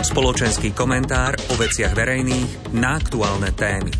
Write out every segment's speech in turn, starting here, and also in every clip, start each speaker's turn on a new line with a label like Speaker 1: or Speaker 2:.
Speaker 1: Spoločenský komentár o veciach verejných na aktuálne témy.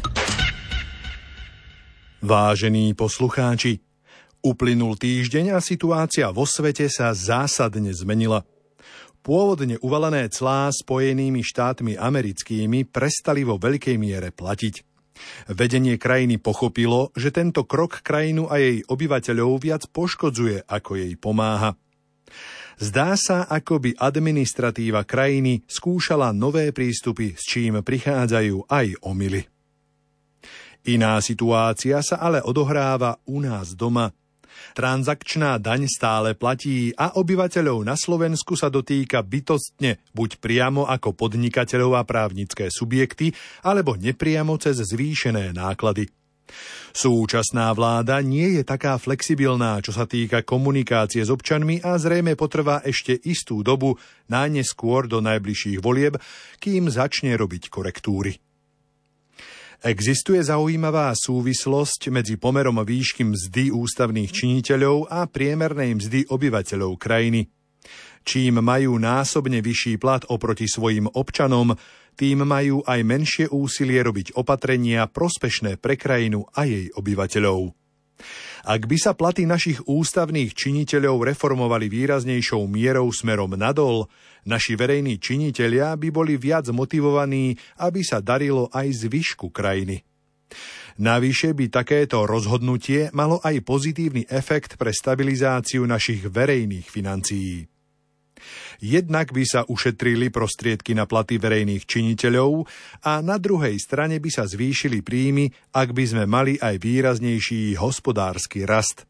Speaker 2: Vážení poslucháči, uplynul týždeň a situácia vo svete sa zásadne zmenila. Pôvodne uvalené clá Spojenými štátmi americkými prestali vo veľkej miere platiť. Vedenie krajiny pochopilo, že tento krok krajinu a jej obyvateľov viac poškodzuje, ako jej pomáha. Zdá sa, ako by administratíva krajiny skúšala nové prístupy, s čím prichádzajú aj omyly. Iná situácia sa ale odohráva u nás doma. Transakčná daň stále platí a obyvateľov na Slovensku sa dotýka bytostne, buď priamo ako podnikateľov a právnické subjekty, alebo nepriamo cez zvýšené náklady. Súčasná vláda nie je taká flexibilná, čo sa týka komunikácie s občanmi a zrejme potrvá ešte istú dobu, najneskôr do najbližších volieb, kým začne robiť korektúry. Existuje zaujímavá súvislosť medzi pomerom výšky mzdy ústavných činiteľov a priemernej mzdy obyvateľov krajiny. Čím majú násobne vyšší plat oproti svojim občanom, tým majú aj menšie úsilie robiť opatrenia prospešné pre krajinu a jej obyvateľov. Ak by sa platy našich ústavných činiteľov reformovali výraznejšou mierou smerom nadol, naši verejní činitelia by boli viac motivovaní, aby sa darilo aj zvyšku krajiny. Navyše by takéto rozhodnutie malo aj pozitívny efekt pre stabilizáciu našich verejných financií. Jednak by sa ušetrili prostriedky na platy verejných činiteľov a na druhej strane by sa zvýšili príjmy, ak by sme mali aj výraznejší hospodársky rast.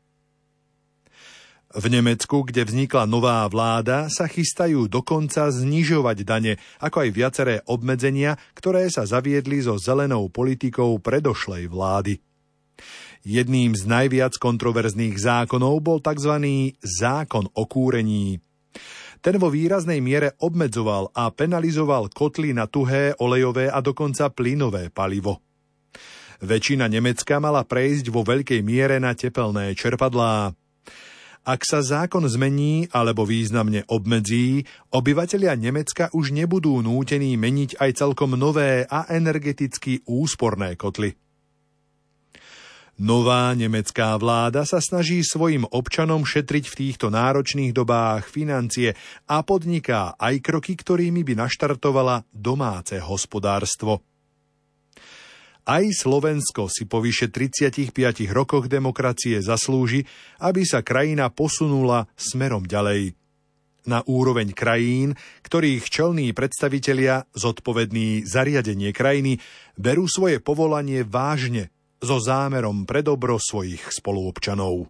Speaker 2: V Nemecku, kde vznikla nová vláda, sa chystajú dokonca znižovať dane, ako aj viaceré obmedzenia, ktoré sa zaviedli so zelenou politikou predošlej vlády. Jedným z najviac kontroverzných zákonov bol tzv. Zákon o kúrení. Ten vo výraznej miere obmedzoval a penalizoval kotly na tuhé, olejové a dokonca plynové palivo. Väčšina Nemecka mala prejsť vo veľkej miere na tepelné čerpadlá. Ak sa zákon zmení alebo významne obmedzí, obyvatelia Nemecka už nebudú nútení meniť aj celkom nové a energeticky úsporné kotly. Nová nemecká vláda sa snaží svojim občanom šetriť v týchto náročných dobách financie a podniká aj kroky, ktorými by naštartovala domáce hospodárstvo. Aj Slovensko si po vyše 35 rokoch demokracie zaslúži, aby sa krajina posunula smerom ďalej. Na úroveň krajín, ktorých čelní predstavitelia, zodpovední za riadenie krajiny, berú svoje povolanie vážne, so zámerom pre dobro svojich spoluobčanov.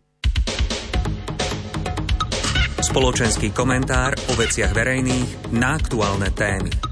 Speaker 1: Spoločenský komentár o veciach verejných na aktuálne témy.